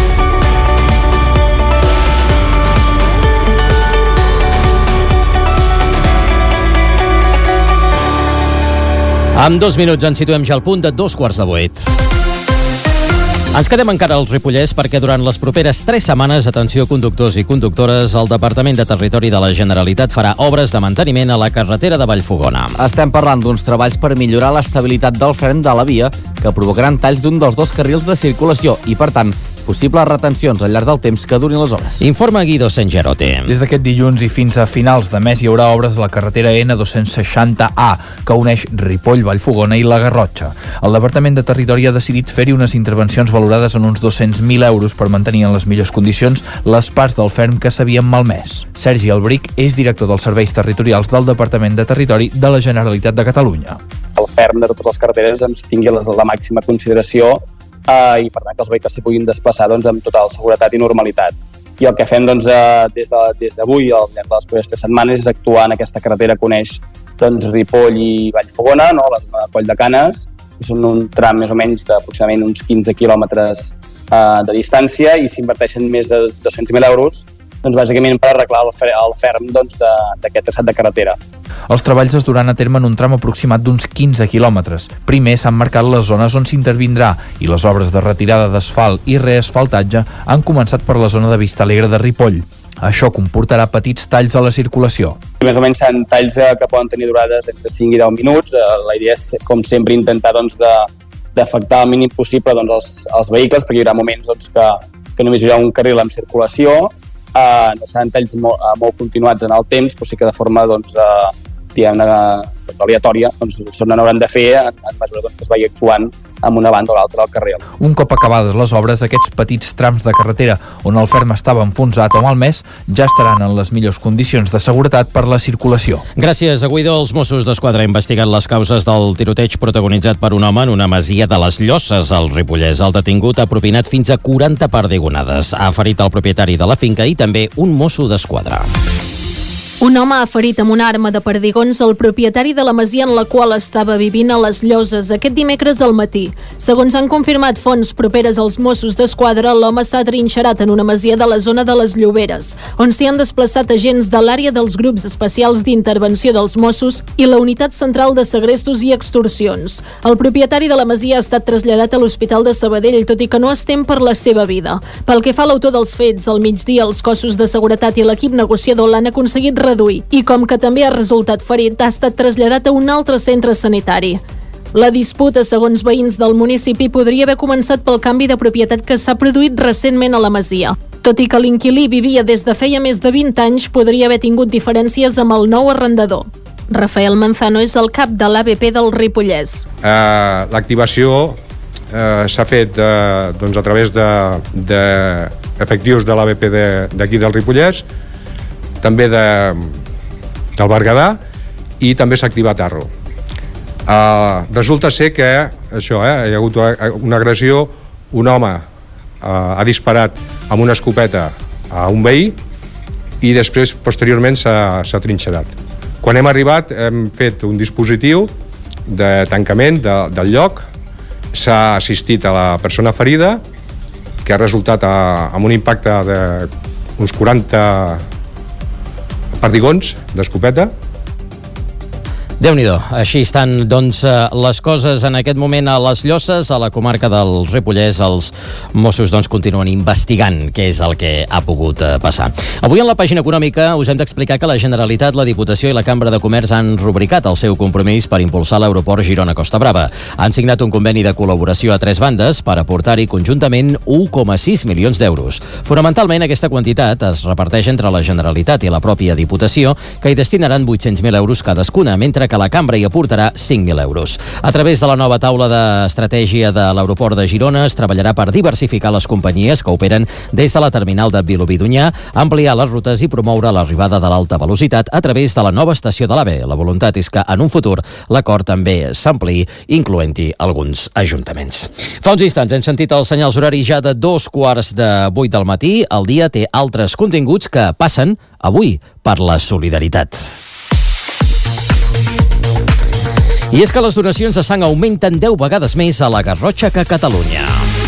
En 2 minuts ens situem ja al punt de 7:15. Ens quedem encara al Ripollès perquè durant les properes 3 setmanes, atenció conductors i conductores, el Departament de Territori de la Generalitat farà obres de manteniment a la carretera de Vallfogona.
Estem parlant d'uns treballs per millorar l'estabilitat del fren de la via que provocaran talls d'un dels 2 carrils de circulació i, per tant, possibles retencions al llarg del temps que durin les obres.
Informa Guido Sengerote.
Des d'aquest dilluns i fins a finals de mes hi haurà obres a la carretera N260A, que uneix Ripoll, Vallfogona i la Garrotxa. El Departament de Territori ha decidit fer-hi unes intervencions valorades en uns 200.000 euros per mantenir en les millors condicions les parts del ferm que s'havien malmès. Sergi Albric és director dels serveis territorials del Departament de Territori de la Generalitat de Catalunya.
El ferm de totes les carreteres tingui la màxima consideració i per tant que els vehicles s'hi puguin desplaçar amb total seguretat i normalitat. I el que fem des d'avui, al llarg de les properes 3 setmanes, és actuar en aquesta carretera que uneix Ripoll i Vallfogona, la zona de Coll de Canes, que són un tram més o menys d'aproximadament uns 15 quilòmetres de distància i s'inverteixen més de 200.000 euros bàsicament per arreglar el ferm d'aquest traçat de carretera.
Els treballs es duran a terme en un tram aproximat d'uns 15 quilòmetres. Primer s'han marcat les zones on s'intervindrà i les obres de retirada d'asfalt i reasfaltatge han començat per la zona de Vistalegre de Ripoll. Això comportarà petits talls a la circulació.
Més o menys són talls que poden tenir durades entre 5 i 10 minuts. La idea és, com sempre, intentar d'afectar el mínim possible els vehicles, perquè hi haurà moments que només hi haurà un carril en circulació. No seran talls molt continuats en el temps, però sí que de forma aleatòria se n'hauran de fer en mesura que es vagi actuant amb una banda o l'altra del carril.
Un cop acabades les obres, aquests petits trams de carretera on el ferm estava enfonsat o malmès ja estaran en les millors condicions de seguretat per la circulació.
Gràcies a Guido. Els Mossos d'Esquadra investiguen les causes del tiroteig protagonitzat per un home en una masia de les Llosses, al Ripollès. El detingut ha propinat fins a 40 perdigonades. Ha ferit el propietari de la finca i també un mosso d'esquadra.
Un home ha ferit amb una arma de perdigons el propietari de la masia en la qual estava vivint a les Lloses aquest dimecres al matí. Segons han confirmat fonts properes als Mossos d'Esquadra, l'home s'ha trinxerat en una masia de la zona de les Lloberes, on s'hi han desplaçat agents de l'àrea dels grups especials d'intervenció dels Mossos i la unitat central de segrestos i extorsions. El propietari de la masia ha estat traslladat a l'Hospital de Sabadell, tot i que no es tem per la seva vida. Pel que fa a l'autor dels fets, al migdia els cossos de seguretat i l'equip negociador l'han aconseguit reduir i, com que també ha resultat ferit, ha estat traslladat a un altre centre sanitari. La disputa, segons veïns del municipi, podria haver començat pel canvi de propietat que s'ha produït recentment a la masia. Tot i que l'inquilí vivia des de feia més de 20 anys, podria haver tingut diferències amb el nou arrendador. Rafael Manzano és el cap de l'ABP del Ripollès.
L'activació s'ha fet a través d'efectius de l'ABP d'aquí del Ripollès, també del Berguedà, i també s'ha activat Arro. Resulta ser que hi ha hagut una agressió, un home ha disparat amb una escopeta a un veí i després, posteriorment, s'ha trinxerat. Quan hem arribat hem fet un dispositiu de tancament del lloc, s'ha assistit a la persona ferida, que ha resultat amb un impacte d'uns 40 perdigons d'escopeta.
Déu-n'hi-do, així estan les coses en aquest moment a les Llosses, a la comarca del Ripollès. Els Mossos continuen investigant què és el que ha pogut passar. Avui en la pàgina econòmica us hem d'explicar que la Generalitat, la Diputació i la Cambra de Comerç han rubricat el seu compromís per impulsar l'aeroport Girona-Costa Brava. Han signat un conveni de col·laboració a 3 bandes per aportar-hi conjuntament 1,6 milions d'euros. Fonamentalment, aquesta quantitat es reparteix entre la Generalitat i la pròpia Diputació, que hi destinaran 800.000 euros cadascuna, mentre que la Cambra hi aportarà 5.000 euros. A través de la nova taula d'estratègia de l'aeroport de Girona es treballarà per diversificar les companyies que operen des de la terminal de Vilobí d'Onyar, ampliar les rutes i promoure l'arribada de l'alta velocitat a través de la nova estació de l'AVE. La voluntat és que en un futur l'acord també s'ampliï, incloent-hi alguns ajuntaments. Fa uns instants hem sentit els senyals horaris ja de 7:45 del matí. El dia té altres continguts que passen avui per la solidaritat. I és que les donacions de sang augmenten 10 vegades més a la Garrotxa que a Catalunya.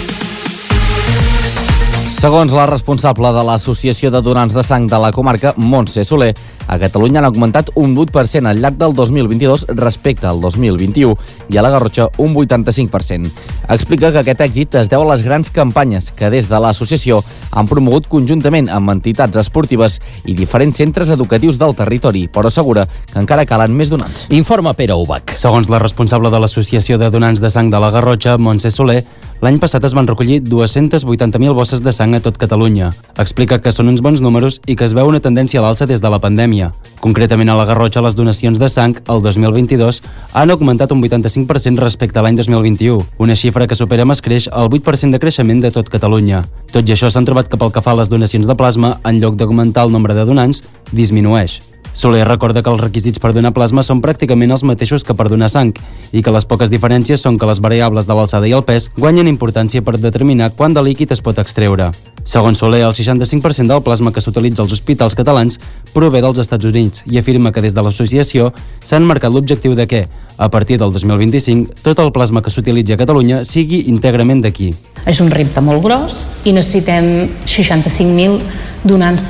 Segons la responsable de l'Associació de Donants de Sang de la comarca, Montse Soler, a Catalunya han augmentat un 8% al llarg del 2022 respecte al 2021 i a la Garrotxa un 85%. Explica que aquest èxit es deu a les grans campanyes que des de l'associació han promogut conjuntament amb entitats esportives i diferents centres educatius del territori, però assegura que encara calen més donants.
Informa Pere Ubach.
Segons la responsable de l'Associació de Donants de Sang de la Garrotxa, Montse Soler, l'any passat es van recollir 280.000 bosses de sang a tot Catalunya. Explica que són uns bons números i que es veu una tendència a l'alça des de la pandèmia. Concretament a la Garrotxa, les donacions de sang el 2022 han augmentat un 85% respecte a l'any 2021, una xifra que supera amb escreix el 8% de creixement de tot Catalunya. Tot i això, s'han trobat que pel que fa a les donacions de plasma, en lloc d'augmentar el nombre de donants, disminueix. Soler recorda que els requisits per donar plasma són pràcticament els mateixos que per donar sang i que les poques diferències són que les variables de l'alçada i el pes guanyen importància per determinar quant de líquid es pot extreure. Segons Soler, el 65% del plasma que s'utilitza als hospitals catalans prové dels Estats Units i afirma que des de l'associació s'han marcat l'objectiu de que, a partir del 2025, tot el plasma que s'utilitzi a Catalunya sigui íntegrament d'aquí.
És un repte molt gros i necessitem 65.000 donants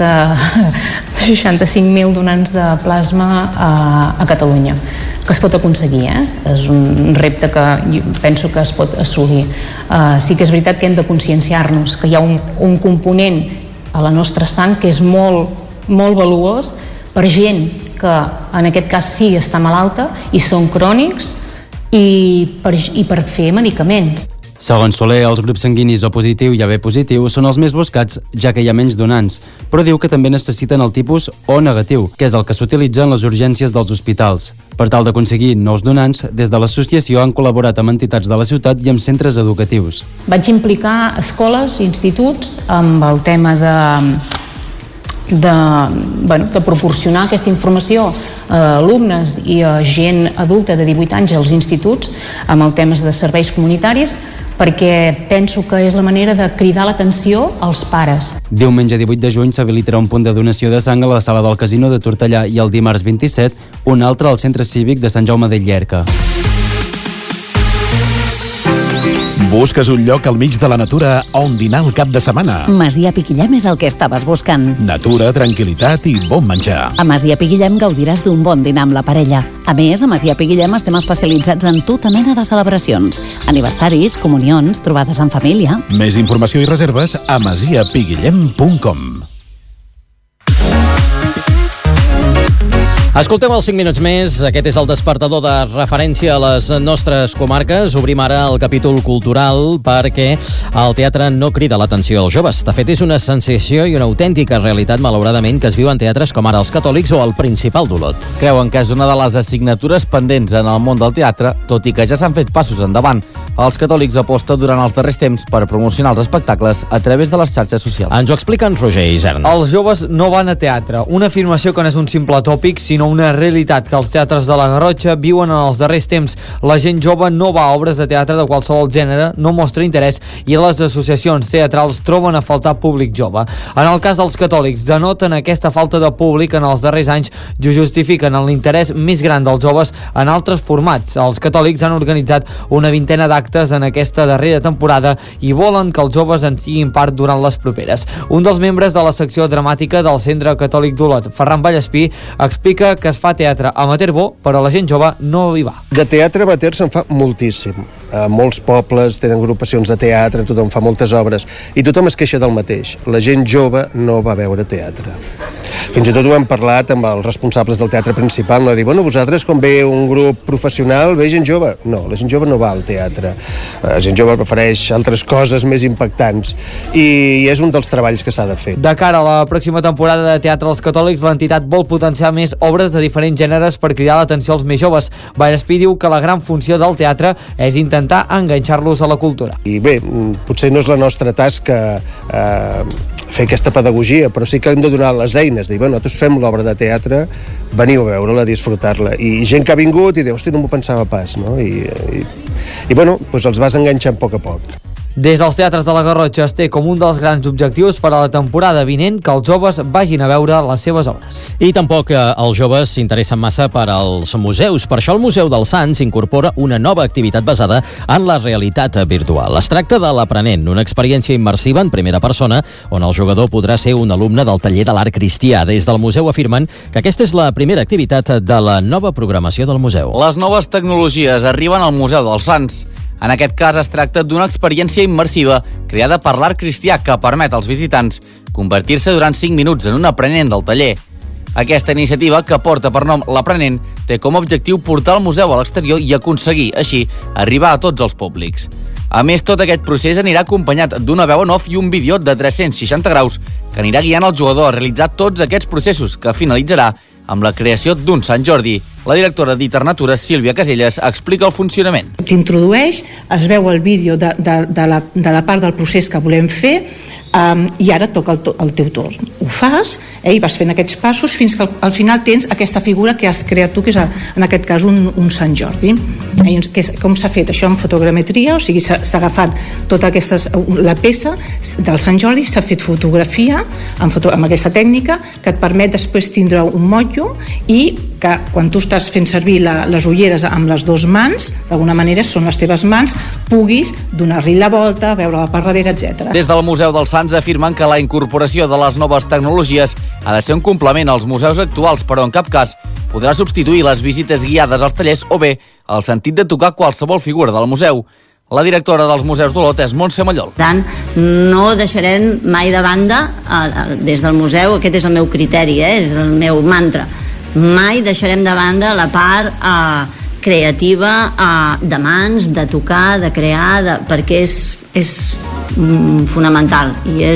de plasma a Catalunya, que es pot aconseguir, És un repte que penso que es pot assolir. Sí que és veritat que hem de conscienciar-nos que hi ha un component a la nostra sang que és molt, molt valuós per gent que en aquest cas sí està malalta i són crònics i per fer medicaments.
Segons Soler, els grups sanguinis O positiu i AB positiu són els més buscats, ja que hi ha menys donants, però diu que també necessiten el tipus O negatiu, que és el que s'utilitza en les urgències dels hospitals. Per tal d'aconseguir nous donants, des de l'associació han col·laborat amb entitats de la ciutat i amb centres educatius.
Vaig implicar escoles i instituts amb el tema de proporcionar aquesta informació a alumnes i a gent adulta de 18 anys als instituts amb el temes de serveis comunitaris perquè penso que és la manera de cridar l'atenció als pares.
Diumenge 18 de juny s'habilitarà un punt de donació de sang a la sala del Casino de Tortellà i el dimarts 27 un altre al Centre Cívic de Sant Jaume de Llierca.
Busques un lloc al mig de la natura on dinar el cap de setmana?
Masia Piquillem és el que estaves buscant.
Natura, tranquil·litat i bon menjar.
A Masia Piquillem gaudiràs d'un bon dinar amb la parella. A més, a Masia Piquillem estem especialitzats en tota mena de celebracions. Aniversaris, comunions, trobades en família.
Més informació i reserves a masiapiguillem.com.
Escolteu els 5 minuts més. Aquest és el despertador de referència a les nostres comarques. Obrim ara el capítol cultural perquè el teatre no crida l'atenció als joves. De fet, és una sensació i una autèntica realitat, malauradament, que es viu en teatres com ara els Catòlics o el Principal d'Olot.
Creuen que és una de les assignatures pendents en el món del teatre, tot i que ja s'han fet passos endavant. Els Catòlics aposten durant els darrers temps per promocionar els espectacles a través de les xarxes socials.
Ens ho explica en Roger Isern.
Els joves no van a teatre, una afirmació que no és un simple tòpic, sinó una realitat que els teatres de la Garrotxa viuen en els darrers temps. La gent jove no va a obres de teatre de qualsevol gènere, no mostra interès i les associacions teatrals troben a faltar públic jove. En el cas dels Catòlics, denoten aquesta falta de públic en els darrers anys i justifiquen l'interès més gran dels joves en altres formats. Els Catòlics han organitzat una vintena d'actes en aquesta darrera temporada i volen que els joves en siguin part durant les properes. Un dels membres de la secció dramàtica del Centre Catòlic d'Olot, Ferran Vallespí, explica que es fa teatre amateur bo, però la gent jove no hi va.
De teatre amateur se'n fa moltíssim. Molts pobles tenen agrupacions de teatre, tothom fa moltes obres i tothom es queixa del mateix. La gent jove no va veure teatre. Fins i tot ho hem parlat amb els responsables del teatre principal, no? Dir, bueno, vosaltres quan ve un grup professional ve gent jove? No, la gent jove no va al teatre. La gent jove prefereix altres coses més impactants i és un dels treballs que s'ha de fer.
De cara a la pròxima temporada de Teatre als Catòlics, l'entitat vol potenciar més obres de diferents gèneres per cridar l'atenció als més joves. Vallespí diu que la gran funció del teatre és intentar enganxar-los a la cultura.
I bé, potser no és la nostra tasca fer aquesta pedagogia, però sí que hem de donar les eines, dir, bueno, nosaltres fem l'obra de teatre, veniu a veure-la, a disfrutar-la. I gent que ha vingut i diu, hosti, no m'ho pensava pas, no? I bueno, doncs els vas enganxant a poc.
Des dels teatres de la Garrotxa es té com un dels grans objectius per a la temporada vinent que els joves vagin a veure les seves obres.
I tampoc els joves s'interessen massa per als museus. Per això el Museu dels Sants incorpora una nova activitat basada en la realitat virtual. Es tracta de l'Aprenent, una experiència immersiva en primera persona on el jugador podrà ser un alumne del taller de l'art cristià. Des del museu afirmen que aquesta és la primera activitat de la nova programació del museu.
Les noves tecnologies arriben al Museu dels Sants. En aquest cas es tracta d'una experiència immersiva creada per l'art cristià que permet als visitants convertir-se durant 5 minuts en un aprenent del taller. Aquesta iniciativa, que porta per nom l'Aprenent, té com a objectiu portar el museu a l'exterior i aconseguir, així, arribar a tots els públics. A més, tot aquest procés anirà acompanyat d'una veu en off i un vídeo de 360 graus que anirà guiant el jugador a realitzar tots aquests processos, que finalitzarà amb la creació d'un Sant Jordi. La directora d'Iternatures, Sílvia Caselles, explica el funcionament.
T'introdueix, es veu el vídeo de la part del procés que volem fer i ara toca el teu torn. Ho fas i vas fent aquests passos fins que al final tens aquesta figura que has creat tu, que és en aquest cas un Sant Jordi. Com s'ha fet això en fotogrametria? O sigui, s'ha agafat tota la peça del Sant Jordi, s'ha fet fotografia amb aquesta tècnica que et permet després tindre un motllo i que quan tu estàs fent servir les ulleres amb les dues mans, d'alguna manera són les teves mans, puguis donar-li la volta, veure-la per darrere, etc.
Des del Museu dels Sants afirmen que la incorporació de les noves tecnologies ha de ser un complement als museus actuals, però en cap cas podrà substituir les visites guiades als tallers o bé el sentit de tocar qualsevol figura del museu. La directora dels Museus d'Olot és Montse Mallol.
Per tant, no deixarem mai de banda, des del museu, aquest és el meu criteri, és el meu mantra, mai deixarem de banda la part creativa de mans, de tocar, de crear, perquè és fonamental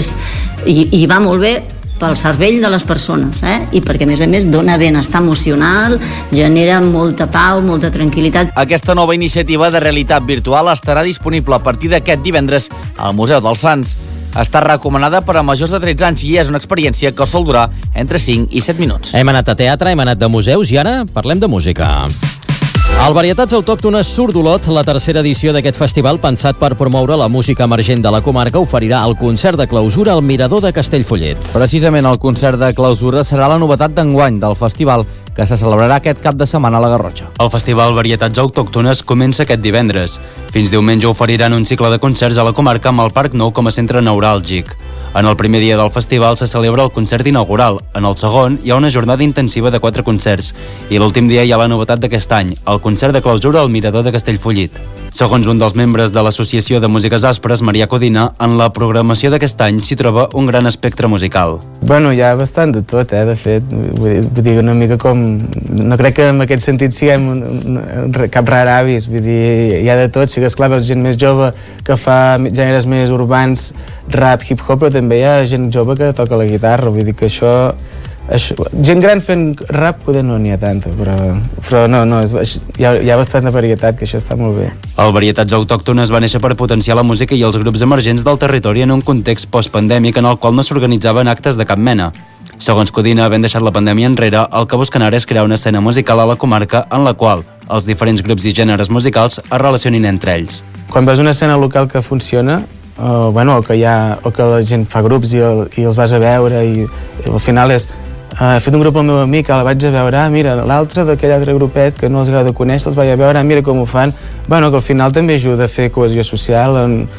i va molt bé pel cervell de les persones, i perquè a més dona benestar emocional, genera molta pau, molta tranquil·litat.
Aquesta nova iniciativa de realitat virtual estarà disponible a partir d'aquest divendres al Museu dels Sants. Està recomanada per a majors de 13 anys i és una experiència que sol durar entre 5 i 7 minuts.
Hem anat a teatre, hem anat de museus i ara parlem de música. El Varietats Autòctones Surt d'Olot, la tercera edició d'aquest festival, pensat per promoure la música emergent de la comarca, oferirà el concert de clausura al Mirador de Castellfollit.
Precisament el concert de clausura serà la novetat d'enguany del festival, que se celebrarà aquest cap de setmana a la Garrotxa.
El Festival Varietats Autòctones comença aquest divendres. Fins diumenge oferiran un cicle de concerts a la comarca amb el Parc Nou com a centre neuràlgic. En el primer dia del festival se celebra el concert inaugural. En el segon hi ha una jornada intensiva de 4 concerts. I l'últim dia hi ha la novetat d'aquest any, el concert de clausura al Mirador de Castellfollit. Segons un dels membres de l'Associació de Músiques Aspres, Maria Codina, en la programació d'aquest any s'hi troba un gran espectre musical.
Bueno, hi ha bastant de tot, de fet. Vull dir, una mica com... No crec que en aquest sentit siguem cap rar avis, vull dir, hi ha de tot. Sí que, esclar, veus gent més jove que fa gèneres més urbans, rap, hip-hop, però també hi ha gent jove que toca la guitarra, vull dir que això gent gran fent rap poder no n'hi ha tanta, però no, hi ha bastanta varietat, que això està molt bé.
El Varietats Autòctones va néixer per potenciar la música i els grups emergents del territori en un context postpandèmic en el qual no s'organitzaven actes de cap mena. Segons Codina, havent deixat la pandèmia enrere, el que busquen ara és crear una escena musical a la comarca en la qual els diferents grups i gèneres musicals es relacionin entre ells.
Quan veus una escena local que funciona, o que la gent fa grups i els vas a veure i al final és he fet un grup amb el meu amic, la vaig a veure, mira, l'altre d'aquell altre grupet que no els agrada conèixer, els vaig a veure, mira com ho fan, que al final també ajuda a fer cohesió social,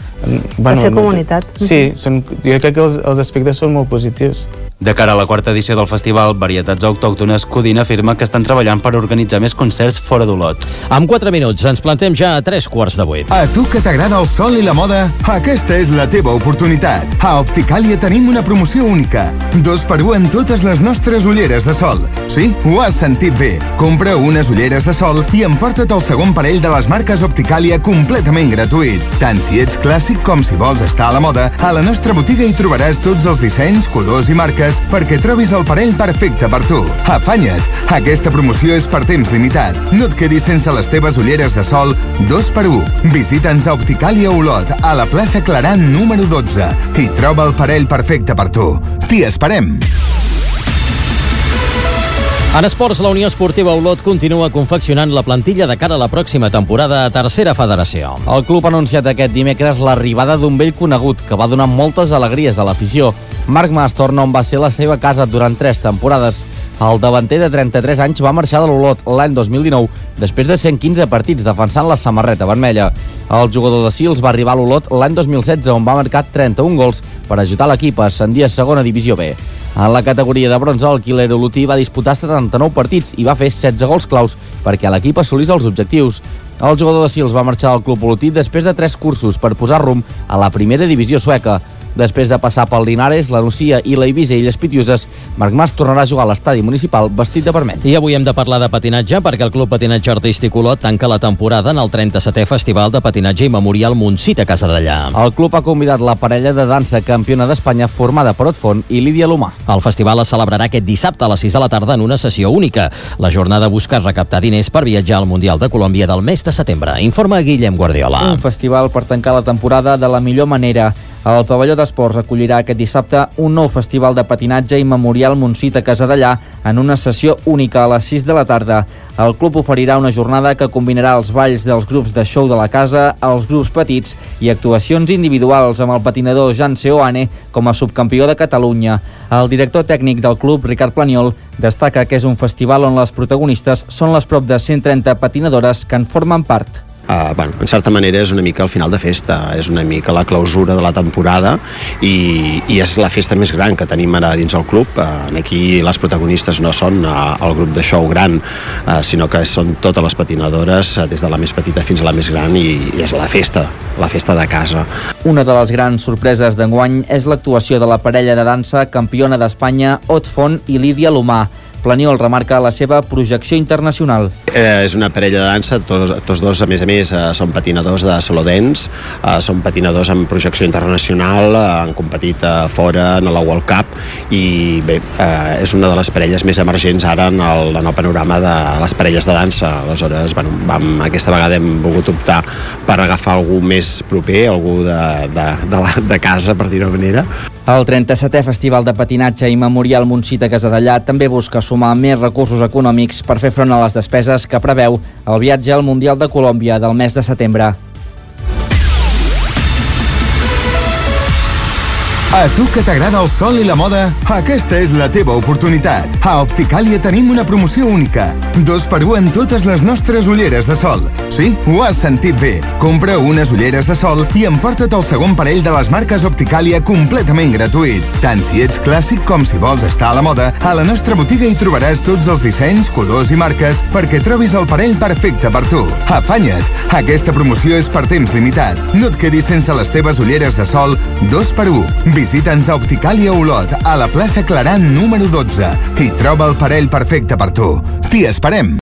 a fer comunitat.
Sí, jo crec que els aspectes són molt positius.
De cara a la quarta edició del festival Varietats Autòctones, Codina afirma que estan treballant per organitzar més concerts fora d'Olot.
En 4 minuts ens plantem ja a 7:45.
A tu que t'agrada el sol i la moda, aquesta és la teva oportunitat. A Opticàlia tenim una promoció única. 2x1 en totes les nostres ulleres de sol. Sí, ho has sentit bé. Compra unes ulleres de sol i emporta't el segon parell de les marques Opticàlia completament gratuït. Tant si ets clàssic com si vols estar a la moda, a la nostra botiga hi trobaràs tots els dissenys, colors i marques perquè trobis el parell perfecte per tu. Afanya't! Aquesta promoció és per temps limitat. No et quedis sense les teves ulleres de sol 2x1. Visita'ns a Opticàlia Olot, a la plaça Claran número 12 i troba el parell perfecte per tu. T'hi esperem!
En esports, la Unió Esportiva Olot continua confeccionant la plantilla de cara a la pròxima temporada a Tercera Federació.
El club ha anunciat aquest dimecres l'arribada d'un vell conegut que va donar moltes alegries a l'afició. Marc Mastorna va ser la seva casa durant 3 temporades. El davanter de 33 anys va marxar de l'Olot l'any 2019 després de 115 partits defensant la samarreta vermella. El jugador de Sils va arribar a l'Olot l'any 2016 on va marcar 31 gols per ajudar l'equip a ascendir a segona divisió B. En la categoria de bronze, el quiller olotí va disputar 79 partits i va fer 16 gols claus perquè l'equip assolís els objectius. El jugador de Sils va marxar al club olotí després de 3 cursos per posar rumb a la primera divisió sueca. Després de passar pel Linares, la Nucia i la Eivissa i les Pitiuses, Marc Mas tornarà a jugar a l'estadi municipal vestit de vermell.
I avui hem de parlar de patinatge perquè el Club Patinatge Artístic Olot tanca la temporada en el 37è Festival de Patinatge i Memorial Montsita a Casadellà.
El club ha convidat la parella de dansa campiona d'Espanya formada per Otfont i Lídia Lomà.
El festival es celebrarà aquest dissabte a les 6 de la tarda en una sessió única. La jornada busca recaptar diners per viatjar al Mundial de Colòmbia del mes de setembre. Informa Guillem Guardiola.
Un festival per tancar la temporada de la millor manera. El pavelló d'esports acollirà aquest dissabte un nou festival de patinatge i Memorial Montsita a Casadellà en una sessió única a les 6 de la tarda. El club oferirà una jornada que combinarà els balls dels grups de show de la casa, els grups petits i actuacions individuals amb el patinador Jan Seoane com a subcampió de Catalunya. El director tècnic del club, Ricard Planiol, destaca que és un festival on les protagonistes són les prop de 130 patinadores que en formen part.
En certa manera és una mica el final de festa, és una mica la clausura de la temporada i és la festa més gran que tenim ara dins el club. Aquí les protagonistes no són el grup de show gran, sinó que són totes les patinadores, des de la més petita fins a la més gran, i és la festa de casa.
Una de les grans sorpreses d'enguany és l'actuació de la parella de dansa campiona d'Espanya, Otfont i Lídia Lomà. Planiol remarca la seva projecció internacional.
És una parella de dansa, tots dos a més són patinadors de solo dance, són patinadors amb projecció internacional, han competit fora en la World Cup i bé, és una de les parelles més emergents ara en el panorama de les parelles de dansa. Aleshores, aquesta vegada hem volgut optar per agafar algú més proper, algú de casa, per dir-ho manera.
El 37è Festival de Patinatge i Memorial Montsita a Casadellà també busca sumar sumar més recursos econòmics per fer front a les despeses que preveu el viatge al Mundial de Colòmbia del mes de setembre.
A tu que t'agrada el sol i la moda, aquesta és la teva oportunitat. A Opticàlia tenim una promoció única. 2x1 en totes les nostres ulleres de sol. Sí, ho has sentit bé. Compra unes ulleres de sol i emporta't el segon parell de les marques Opticàlia completament gratuït. Tant si ets clàssic com si vols estar a la moda, a la nostra botiga hi trobaràs tots els dissenys, colors i marques perquè trobis el parell perfecte per tu. Afanya't! Aquesta promoció és per temps limitat. No et quedis sense les teves ulleres de sol 2x1. Visita'ns a Opticàlia Olot, a la plaça Claran número 12 i troba el parell perfecte per tu. T'hi esperem!